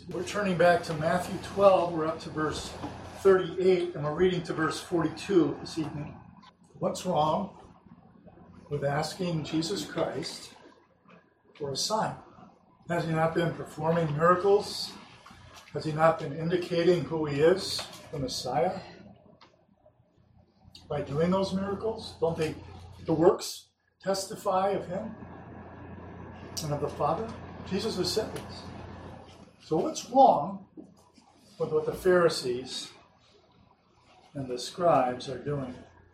We're turning back to Matthew 12. We're up to verse 38, and we're reading to verse 42 this evening. What's wrong with asking Jesus Christ for a sign? Has he not been performing miracles? Has he not been indicating who he is, the Messiah? By doing those miracles, don't the works testify of him and of the Father? Jesus has said this. So what's wrong with what the Pharisees and the scribes are doing?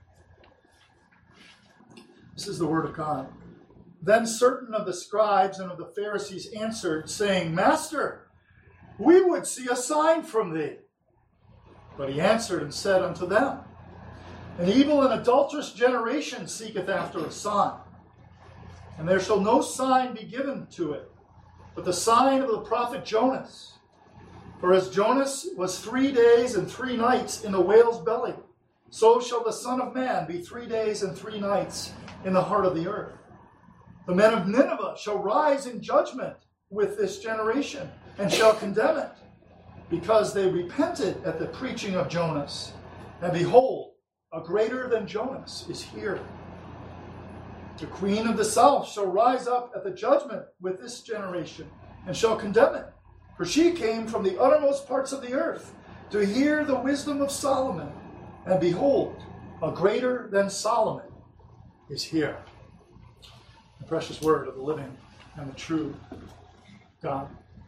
This is the word of God. Then certain of the scribes and of the Pharisees answered, saying, Master, we would see a sign from thee. But he answered and said unto them, An evil and adulterous generation seeketh after a sign, and there shall no sign be given to it, but the sign of the prophet Jonas. For as Jonas was 3 days and 3 nights in the whale's belly, so shall the Son of Man be 3 days and 3 nights in the heart of the earth. The men of Nineveh shall rise in judgment with this generation, and shall condemn it, because they repented at the preaching of Jonas. And behold, a greater than Jonas is here. The queen of the south shall rise up at the judgment with this generation, and shall condemn it. For she came from the uttermost parts of the earth to hear the wisdom of Solomon. And behold, a greater than Solomon is here. The precious word of the living and the true God.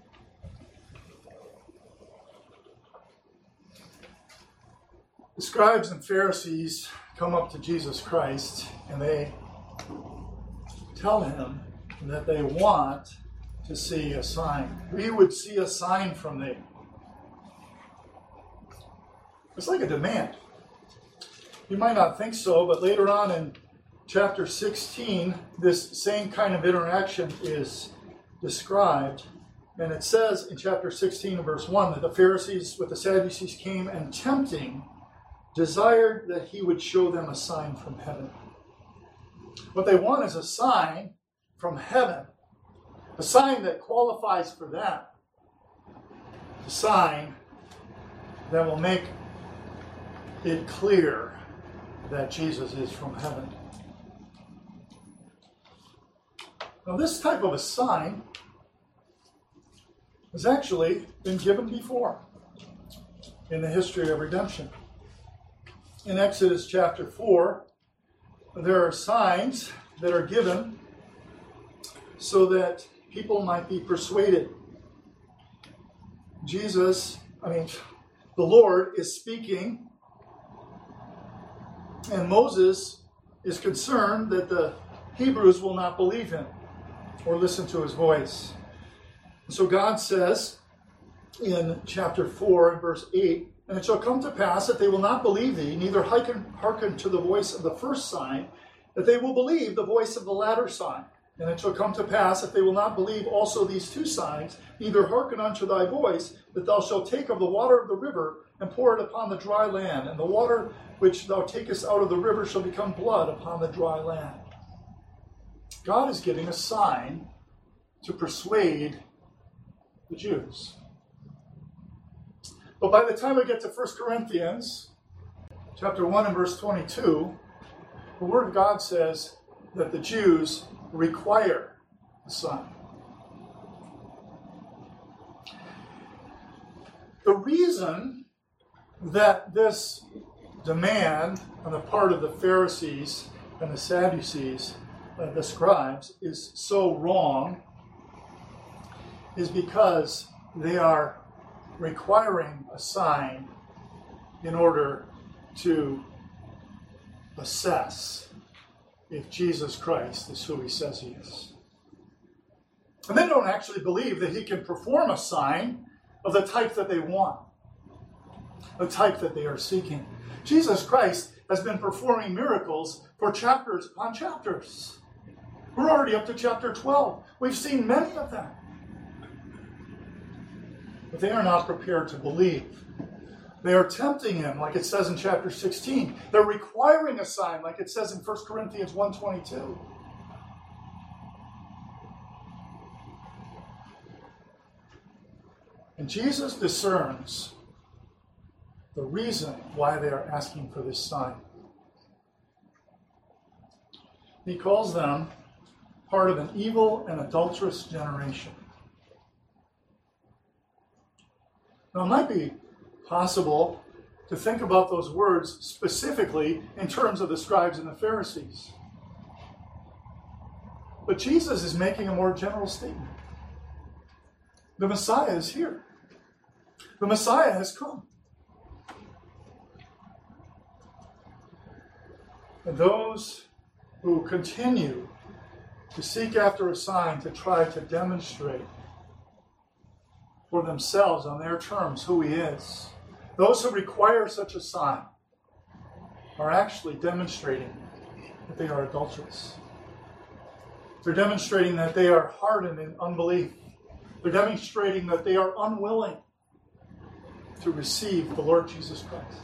The scribes and Pharisees come up to Jesus Christ, and they tell him that they want to see a sign. We would see a sign from thee. It's like a demand. You might not think so, but later on in chapter 16, this same kind of interaction is described. And it says in chapter 16 verse 1 that the Pharisees with the Sadducees came and tempting desired that he would show them a sign from heaven. What they want is a sign from heaven, a sign that qualifies for them, a sign that will make it clear that Jesus is from heaven. Now, this type of a sign has actually been given before in the history of redemption. In Exodus chapter 4, there are signs that are given so that people might be persuaded. The Lord is speaking, and Moses is concerned that the Hebrews will not believe him or listen to his voice. So God says in chapter 4 and verse 8, And it shall come to pass that they will not believe thee, neither hearken to the voice of the first sign, that they will believe the voice of the latter sign. And it shall come to pass that they will not believe also these 2 signs, neither hearken unto thy voice, that thou shalt take of the water of the river, and pour it upon the dry land, and the water which thou takest out of the river shall become blood upon the dry land. God is giving a sign to persuade the Jews. But by the time we get to 1 Corinthians, chapter 1 and verse 22, the Word of God says that the Jews require a sign. The reason that this demand on the part of the Pharisees and the Sadducees, the scribes, is so wrong is because they are requiring a sign in order to assess if Jesus Christ is who he says he is. And they don't actually believe that he can perform a sign of the type that they want, the type that they are seeking. Jesus Christ has been performing miracles for chapters upon chapters. We're already up to chapter 12. We've seen many of them. But they are not prepared to believe. They are tempting him, like it says in chapter 16. They're requiring a sign, like it says in 1 Corinthians 1:22. And Jesus discerns the reason why they are asking for this sign. He calls them part of an evil and adulterous generation. Now, it might be possible to think about those words specifically in terms of the scribes and the Pharisees. But Jesus is making a more general statement. The Messiah is here. The Messiah has come. And those who continue to seek after a sign to try to demonstrate for themselves on their terms who he is, those who require such a sign are actually demonstrating that they are adulterous. They're demonstrating that they are hardened in unbelief. They're demonstrating that they are unwilling to receive the Lord Jesus Christ.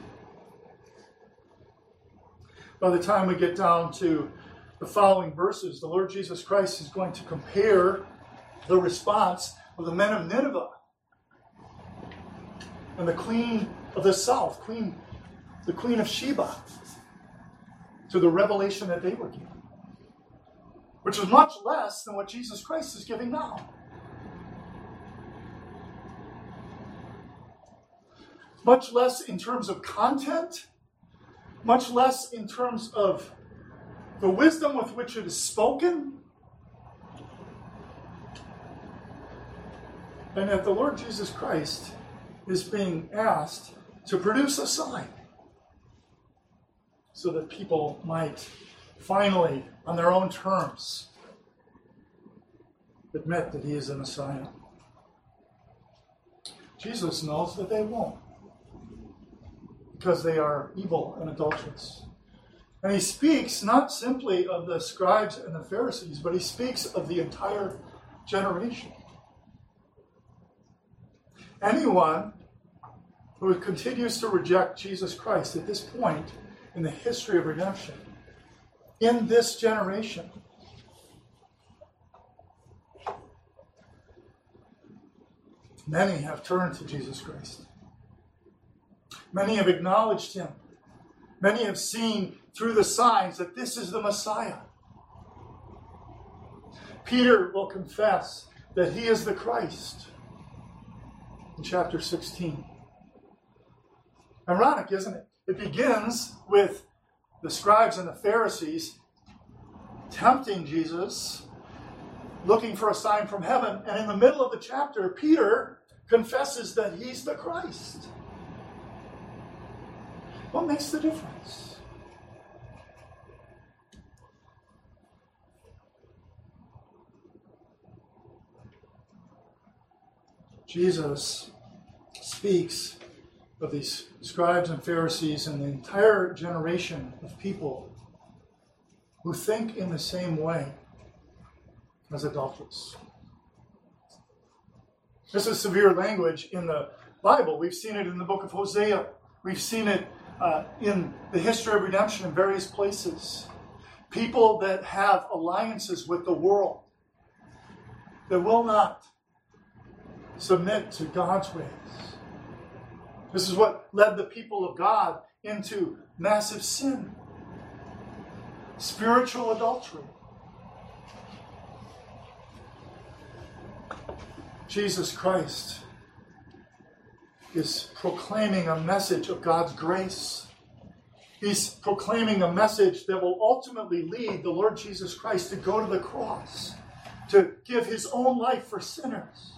By the time we get down to the following verses, the Lord Jesus Christ is going to compare the response of the men of Nineveh and the queen of the south, the queen of Sheba, to the revelation that they were given, which was much less than what Jesus Christ is giving now. Much less in terms of content, much less in terms of the wisdom with which it is spoken. And that the Lord Jesus Christ is being asked to produce a sign so that people might finally, on their own terms, admit that he is the Messiah. Jesus knows that they won't, because they are evil and adulterous. And he speaks not simply of the scribes and the Pharisees, but he speaks of the entire generation. Anyone who continues to reject Jesus Christ at this point in the history of redemption, in this generation, many have turned to Jesus Christ. Many have acknowledged him. Many have seen through the signs that this is the Messiah. Peter will confess that he is the Christ in chapter 16. Ironic, isn't it? It begins with the scribes and the Pharisees tempting Jesus, looking for a sign from heaven, and in the middle of the chapter, Peter confesses that he's the Christ. What makes the difference? Jesus speaks of these scribes and Pharisees and the entire generation of people who think in the same way as adulterers. This is severe language in the Bible. We've seen it in the book of Hosea. We've seen it in the history of redemption in various places. People that have alliances with the world that will not submit to God's ways. This is what led the people of God into massive sin, spiritual adultery. Jesus Christ is proclaiming a message of God's grace. He's proclaiming a message that will ultimately lead the Lord Jesus Christ to go to the cross, to give his own life for sinners.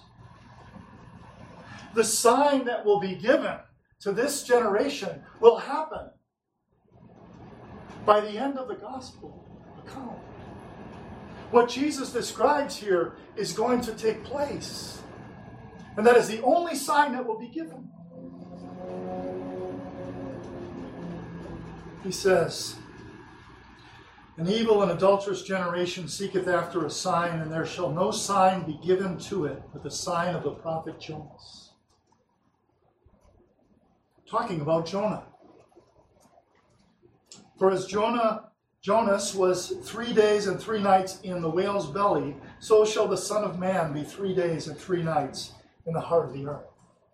The sign that will be given to this generation will happen by the end of the gospel account. What Jesus describes here is going to take place. And that is the only sign that will be given. He says, "An evil and adulterous generation seeketh after a sign, and there shall no sign be given to it but the sign of the prophet Jonas." Talking about Jonah. For as Jonas was 3 days and 3 nights in the whale's belly, so shall the Son of Man be 3 days and 3 nights in the heart of the earth.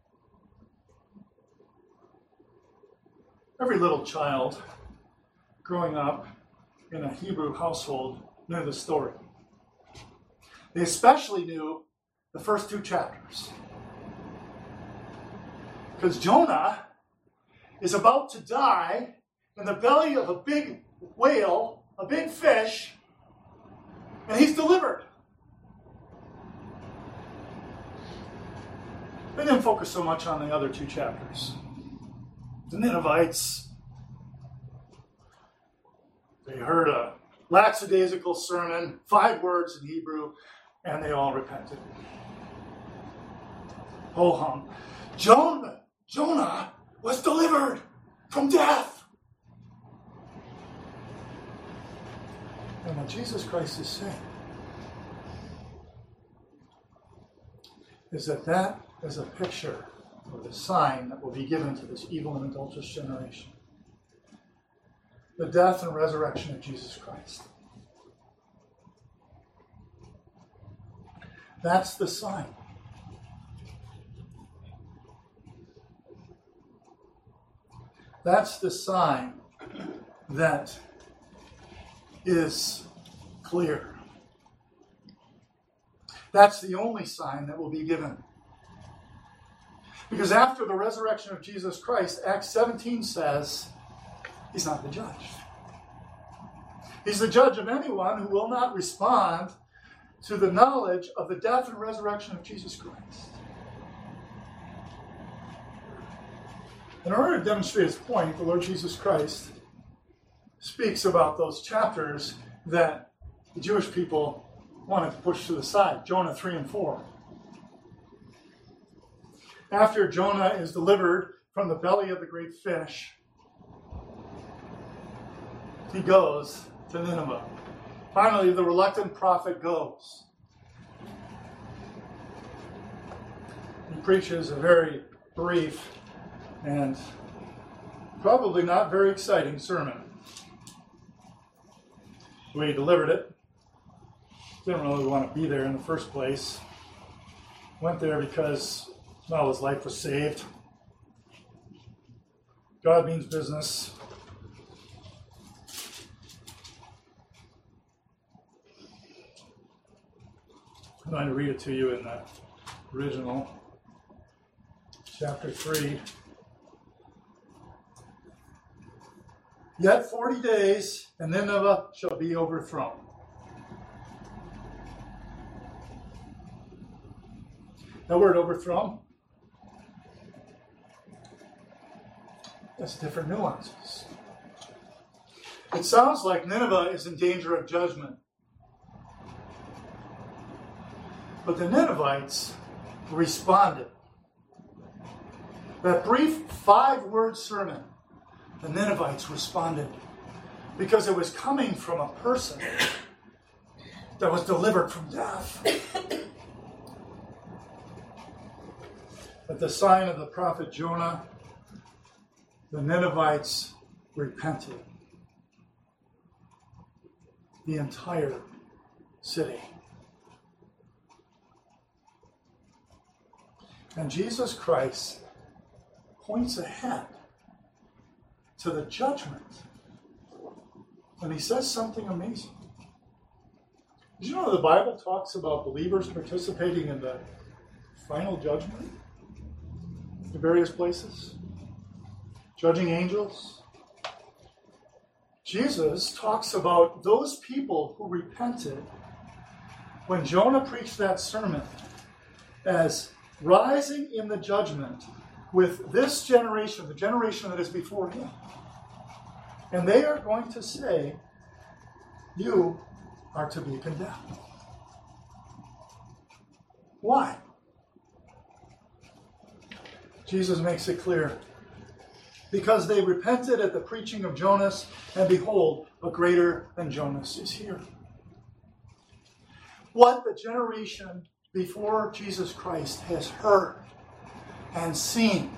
Every little child growing up in a Hebrew household knew the story. They especially knew the first 2 chapters. Because Jonah is about to die in the belly of a big whale, a big fish, and he's delivered. They didn't focus so much on the other 2 chapters. The Ninevites, they heard a lackadaisical sermon, 5 words in Hebrew, and they all repented. Ho hum. Jonah was delivered from death. And what Jesus Christ is saying is that is a picture of the sign that will be given to this evil and adulterous generation. The death and resurrection of Jesus Christ. That's the sign. That's the sign that is clear. That's the only sign that will be given. Because after the resurrection of Jesus Christ, Acts 17 says, he's not the judge. He's the judge of anyone who will not respond to the knowledge of the death and resurrection of Jesus Christ. In order to demonstrate his point, the Lord Jesus Christ speaks about those chapters that the Jewish people wanted to push to the side, Jonah 3 and 4. After Jonah is delivered from the belly of the great fish, he goes to Nineveh. Finally, the reluctant prophet goes. He preaches a very brief and probably not very exciting sermon. The way he delivered it, didn't really want to be there in the first place. Went there because, well, his life was saved. God means business. I'm going to read it to you in the original, chapter 3. Yet 40 days, and Nineveh shall be overthrown. That word overthrown has different nuances. It sounds like Nineveh is in danger of judgment. But the Ninevites responded. That brief 5-word sermon, the Ninevites responded because it was coming from a person that was delivered from death. At the sign of the prophet Jonah, the Ninevites repented. The entire city. And Jesus Christ points ahead to the judgment. And he says something amazing. Did you know the Bible talks about believers participating in the final judgment in various places? Judging angels. Jesus talks about those people who repented when Jonah preached that sermon as rising in the judgment with this generation, the generation that is before him. And they are going to say, you are to be condemned. Why? Jesus makes it clear. Because they repented at the preaching of Jonas, and behold, a greater than Jonas is here. What the generation before Jesus Christ has heard and seen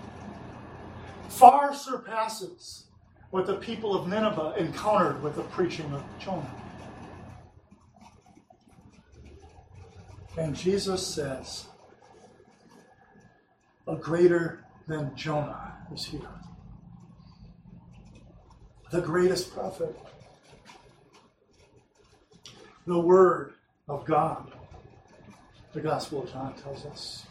far surpasses what the people of Nineveh encountered with the preaching of Jonah. And Jesus says, a greater than Jonah is here. The greatest prophet. The Word of God. The Gospel of John tells us.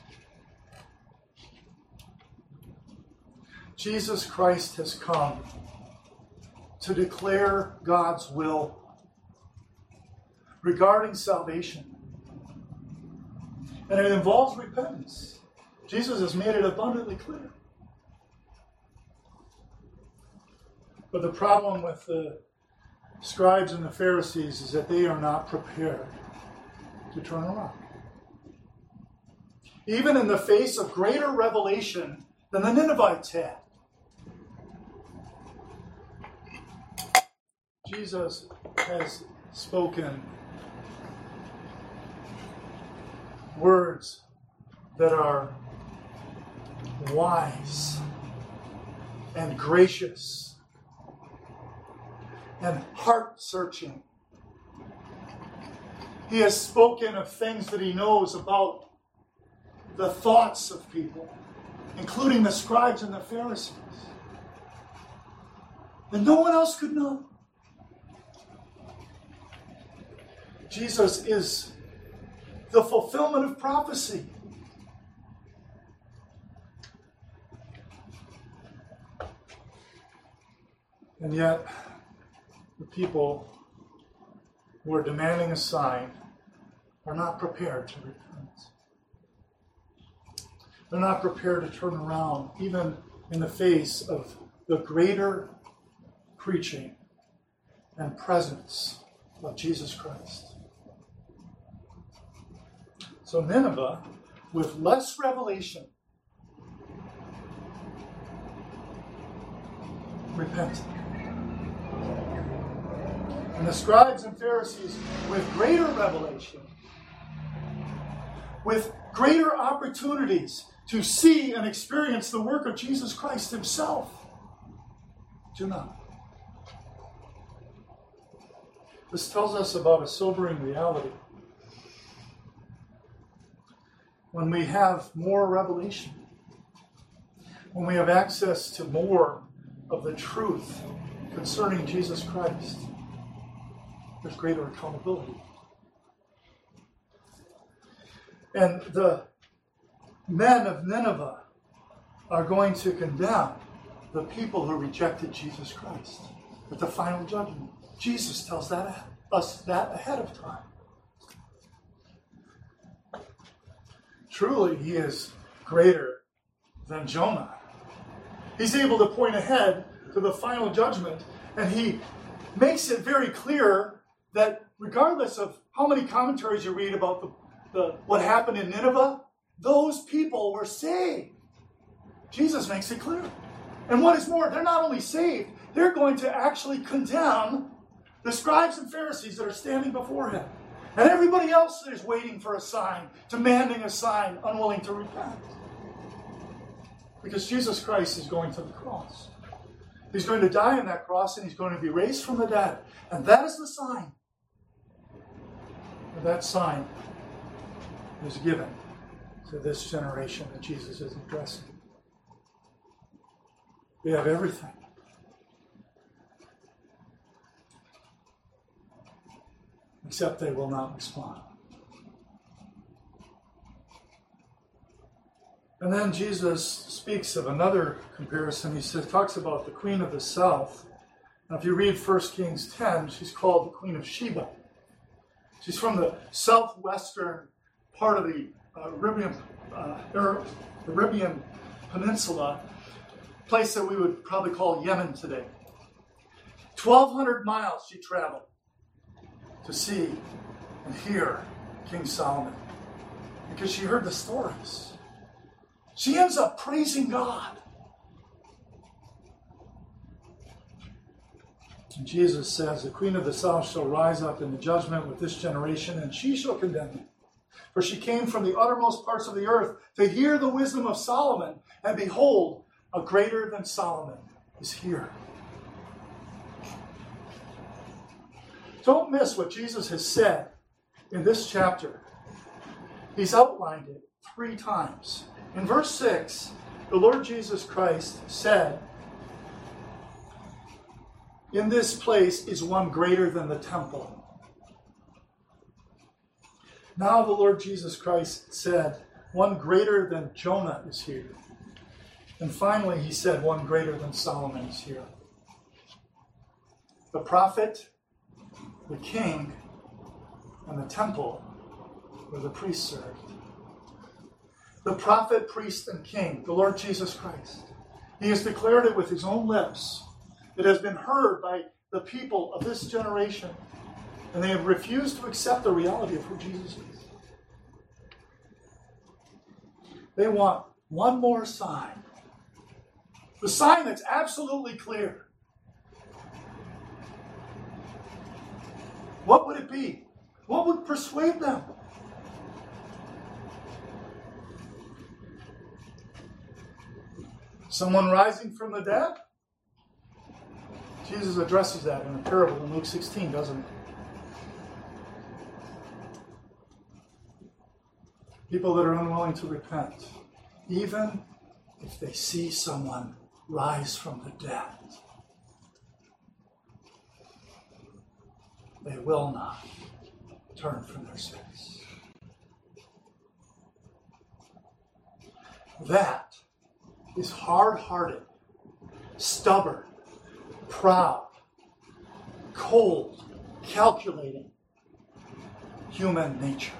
Jesus Christ has come to declare God's will regarding salvation. And it involves repentance. Jesus has made it abundantly clear. But the problem with the scribes and the Pharisees is that they are not prepared to turn around. Even in the face of greater revelation than the Ninevites had. Jesus has spoken words that are wise and gracious and heart-searching. He has spoken of things that he knows about the thoughts of people, including the scribes and the Pharisees, that no one else could know. Jesus is the fulfillment of prophecy. And yet, the people who are demanding a sign are not prepared to repent. They're not prepared to turn around, even in the face of the greater preaching and presence of Jesus Christ. So Nineveh, with less revelation, repented. And the scribes and Pharisees, with greater revelation, with greater opportunities to see and experience the work of Jesus Christ himself, do not. This tells us about a sobering reality. When we have more revelation, when we have access to more of the truth concerning Jesus Christ, there's greater accountability. And the men of Nineveh are going to condemn the people who rejected Jesus Christ at the final judgment. Jesus tells us that ahead of time. Truly, he is greater than Jonah. He's able to point ahead to the final judgment, and he makes it very clear that regardless of how many commentaries you read about what happened in Nineveh, those people were saved. Jesus makes it clear. And what is more, they're not only saved, they're going to actually condemn the scribes and Pharisees that are standing before him. And everybody else that is waiting for a sign, demanding a sign, unwilling to repent. Because Jesus Christ is going to the cross. He's going to die on that cross, and he's going to be raised from the dead. And that is the sign. And that sign is given to this generation that Jesus is addressing. We have everything. Except they will not respond. And then Jesus speaks of another comparison. He talks about the Queen of the South. Now, if you read 1 Kings 10, she's called the Queen of Sheba. She's from the southwestern part of the Arabian Peninsula, a place that we would probably call Yemen today. 1,200 miles she traveled to see and hear King Solomon, because she heard the stories. She ends up praising God. And Jesus says, the Queen of the South shall rise up in the judgment with this generation, and she shall condemn it. For she came from the uttermost parts of the earth to hear the wisdom of Solomon, and behold, a greater than Solomon is here. Don't miss what Jesus has said in this chapter. He's outlined it 3 times In verse 6, the Lord Jesus Christ said, "In this place is one greater than the temple." Now the Lord Jesus Christ said, "One greater than Jonah is here." And finally, he said, "One greater than Solomon is here." The prophet, the king, and the temple where the priest served. The prophet, priest, and king, the Lord Jesus Christ. He has declared it with his own lips. It has been heard by the people of this generation, and they have refused to accept the reality of who Jesus is. They want one more sign. The sign that's absolutely clear. What would it be? What would persuade them? Someone rising from the dead? Jesus addresses that in a parable in Luke 16, doesn't he? People that are unwilling to repent, even if they see someone rise from the dead, they will not turn from their sins. That is hard-hearted, stubborn, proud, cold, calculating human nature.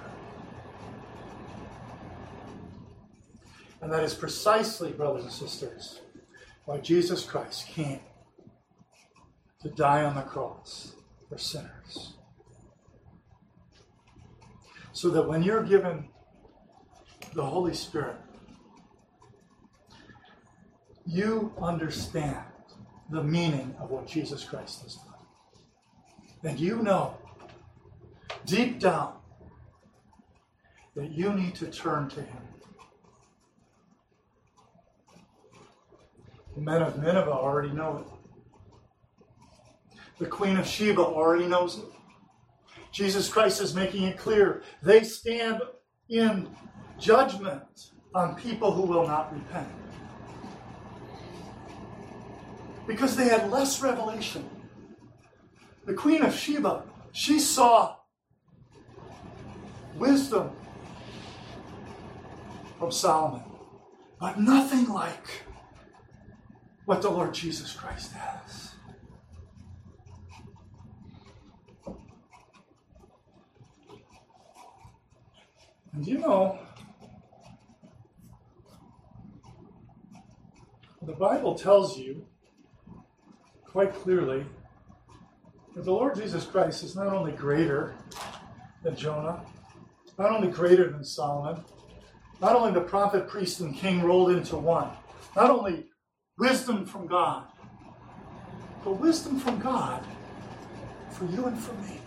And that is precisely, brothers and sisters, why Jesus Christ came to die on the cross for sinners. So that when you're given the Holy Spirit, you understand the meaning of what Jesus Christ has done. And you know, deep down, that you need to turn to him. The men of Nineveh already know it. The Queen of Sheba already knows it. Jesus Christ is making it clear. They stand in judgment on people who will not repent. Because they had less revelation. The Queen of Sheba, she saw wisdom from Solomon, but nothing like what the Lord Jesus Christ has. And you know, the Bible tells you quite clearly that the Lord Jesus Christ is not only greater than Jonah, not only greater than Solomon, not only the prophet, priest, and king rolled into one, not only wisdom from God, but wisdom from God for you and for me.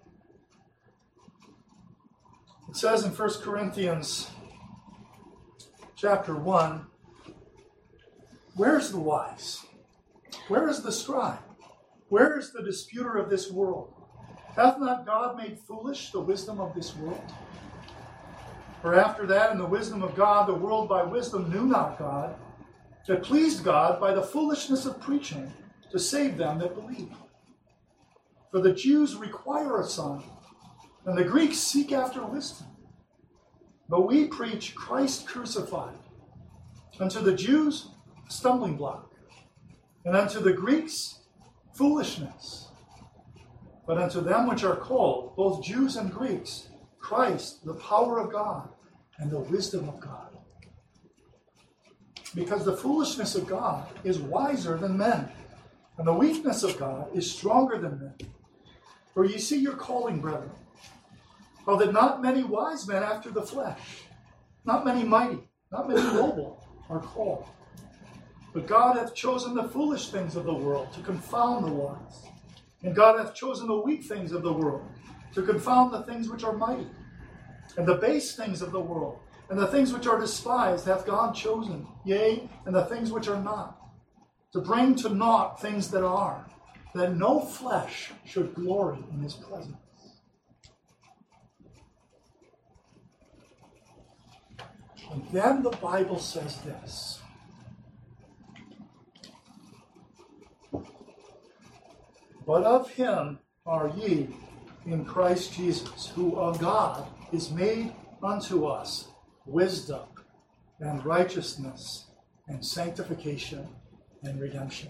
It says in 1 Corinthians chapter 1, where's the wise? Where is the scribe? Where is the disputer of this world? Hath not God made foolish the wisdom of this world? For after that, in the wisdom of God, the world by wisdom knew not God. It pleased God by the foolishness of preaching to save them that believe. For the Jews require a sign, and the Greeks seek after wisdom. But we preach Christ crucified, unto the Jews a stumbling block, and unto the Greeks foolishness. But unto them which are called, both Jews and Greeks, Christ, the power of God, and the wisdom of God. Because the foolishness of God is wiser than men, and the weakness of God is stronger than men. For ye see your calling, brethren, how that not many wise men after the flesh, not many mighty, not many noble are called. But God hath chosen the foolish things of the world to confound the wise. And God hath chosen the weak things of the world to confound the things which are mighty. And the base things of the world, and the things which are despised hath God chosen, yea, and the things which are not, to bring to naught things that are, that no flesh should glory in his presence. And then the Bible says this. But of him are ye in Christ Jesus, who of God is made unto us wisdom and righteousness and sanctification and redemption.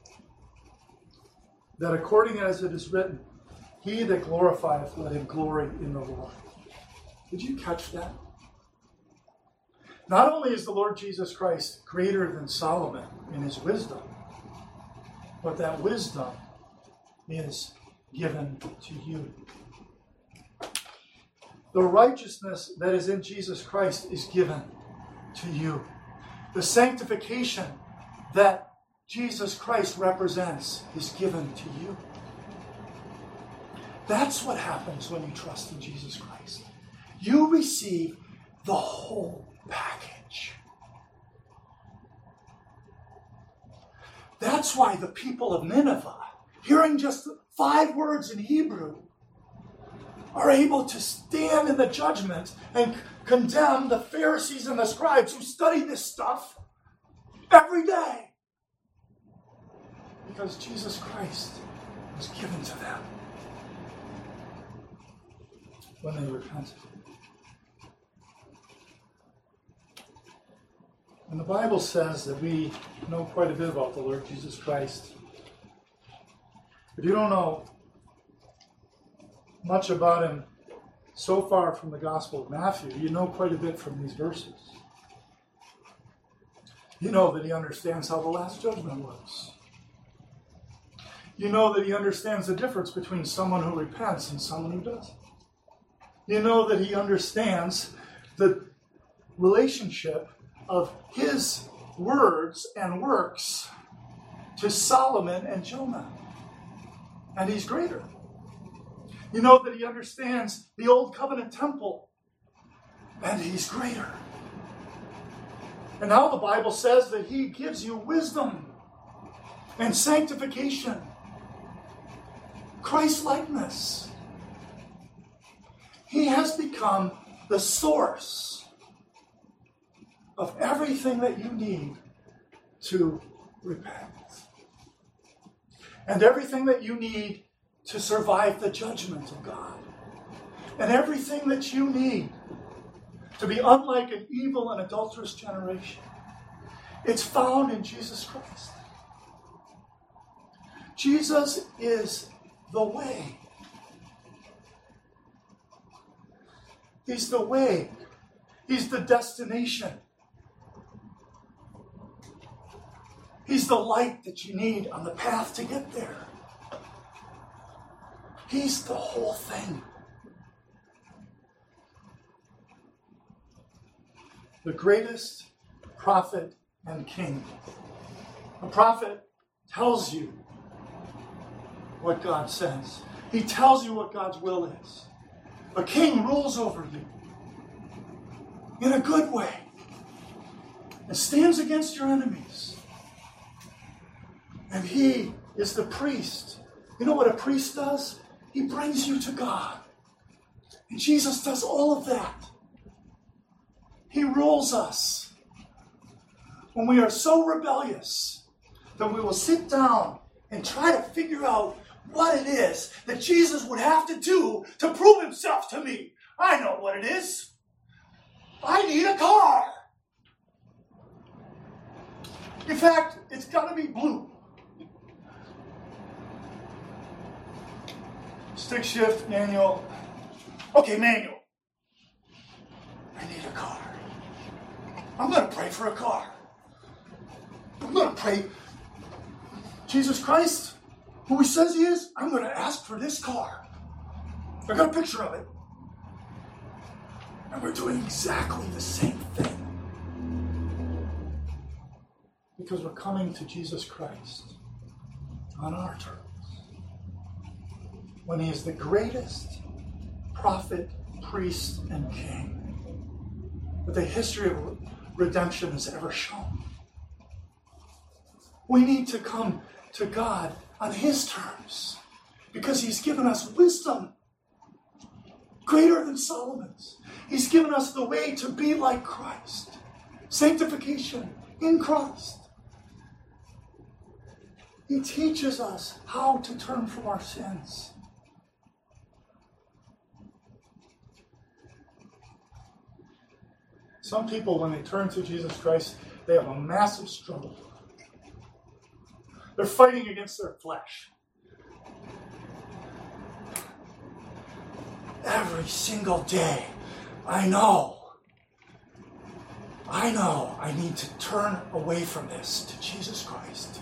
That according as it is written, he that glorifieth, let him glory in the Lord. Did you catch that? Not only is the Lord Jesus Christ greater than Solomon in his wisdom, but that wisdom is given to you. The righteousness that is in Jesus Christ is given to you. The sanctification that Jesus Christ represents is given to you. That's what happens when you trust in Jesus Christ. You receive the whole package. That's why the people of Nineveh, hearing just 5 words in Hebrew, are able to stand in the judgment and condemn the Pharisees and the scribes who study this stuff every day. Because Jesus Christ was given to them when they repented. And the Bible says that we know quite a bit about the Lord Jesus Christ. If you don't know much about him so far from the Gospel of Matthew, you know quite a bit from these verses. You know that he understands how the Last Judgment works. You know that he understands the difference between someone who repents and someone who doesn't. You know that he understands the relationship of his words and works to Solomon and Jonah. And he's greater. You know that he understands the Old Covenant temple. And he's greater. And now the Bible says that he gives you wisdom and sanctification, Christ-likeness. He has become the source of everything that you need to repent. And everything that you need to survive the judgment of God. And everything that you need to be unlike an evil and adulterous generation. It's found in Jesus Christ. Jesus is the way. He's the way. He's the destination. He's the light that you need on the path to get there. He's the whole thing. The greatest prophet and king. A prophet tells you what God says. He tells you what God's will is. A king rules over you in a good way and stands against your enemies. And he is the priest. You know what a priest does? He brings you to God. And Jesus does all of that. He rules us. When we are so rebellious that we will sit down and try to figure out what it is that Jesus would have to do to prove himself to me. I know what it is. I need a car. In fact, it's got to be blue. Stick shift, manual. Okay, manual. I need a car. I'm going to pray for a car. I'm going to pray. Jesus Christ, who he says he is, I'm going to ask for this car. I got a picture of it. And we're doing exactly the same thing. Because we're coming to Jesus Christ on our terms. When he is the greatest prophet, priest, and king that the history of redemption has ever shown. We need to come to God on his terms because he's given us wisdom, greater than Solomon's. He's given us the way to be like Christ. Sanctification in Christ. He teaches us how to turn from our sins. Some people, when they turn to Jesus Christ, they have a massive struggle. They're fighting against their flesh. Every single day, I know I need to turn away from this to Jesus Christ.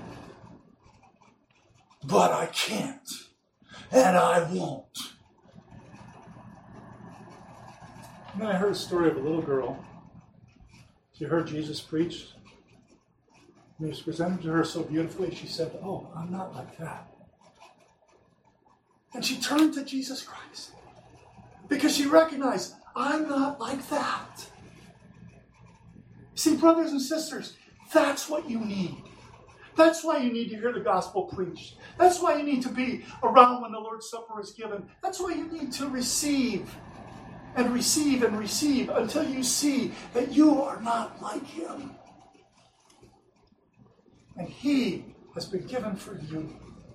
But I can't, and I won't. And then I heard a story of a little girl. She heard Jesus preach. And he was presented to her so beautifully, she said, "Oh, I'm not like that." And she turned to Jesus Christ because she recognized, I'm not like that. See, brothers and sisters, that's what you need. That's why you need to hear the gospel preached. That's why you need to be around when the Lord's Supper is given. That's why you need to receive and receive and receive until you see that you are not like him. And he has been given for you.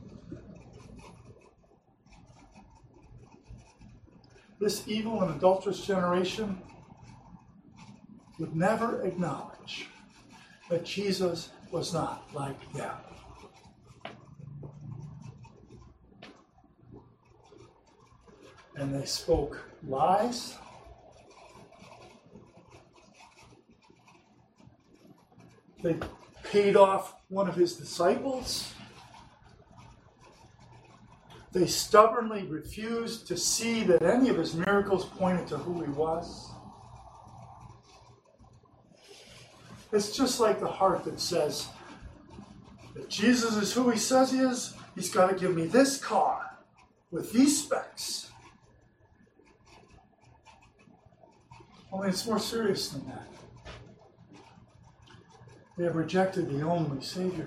This evil and adulterous generation would never acknowledge that Jesus was not like them. And they spoke lies. They paid off one of his disciples. They stubbornly refused to see that any of his miracles pointed to who he was. It's just like the heart that says, if Jesus is who he says he is, he's got to give me this car with these specs. Only it's more serious than that. They have rejected the only Savior.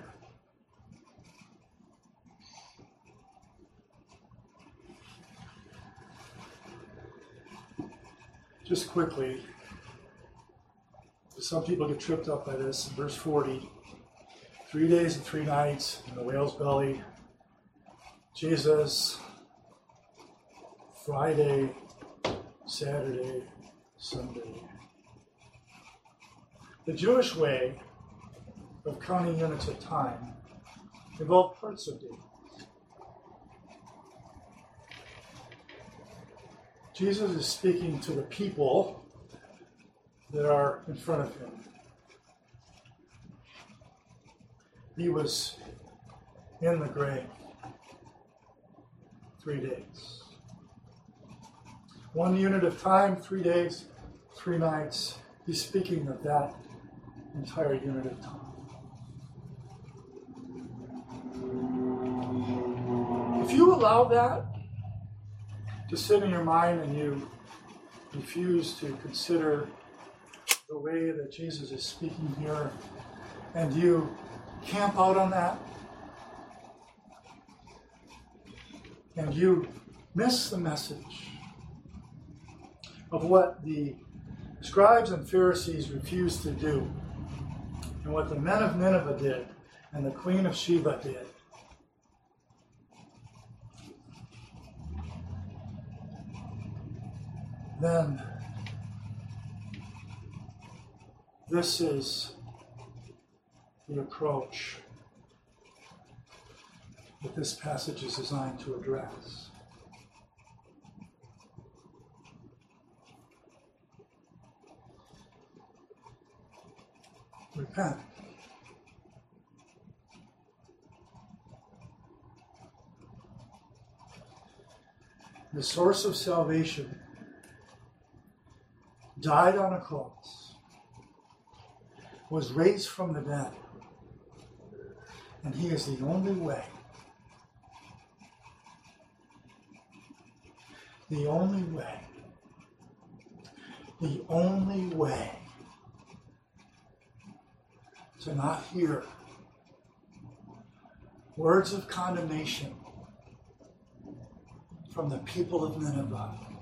Just quickly, some people get tripped up by this. In verse 40, 3 days and 3 nights in the whale's belly. Jesus, Friday, Saturday, Sunday. The Jewish way of counting units of time involved parts of days. Jesus is speaking to the people that are in front of him. He was in the grave 3 days. 1 unit of time, 3 days, 3 nights. He's speaking of that entire unit of time. If you allow that to sit in your mind and you refuse to consider the way that Jesus is speaking here, and you camp out on that, and you miss the message of what the scribes and Pharisees refused to do, and what the men of Nineveh did, and the queen of Sheba did, then this is the approach that this passage is designed to address. Repent. The source of salvation died on a cross, was raised from the dead, and he is the only way. The only way. The only way to not hear words of condemnation from the people of Nineveh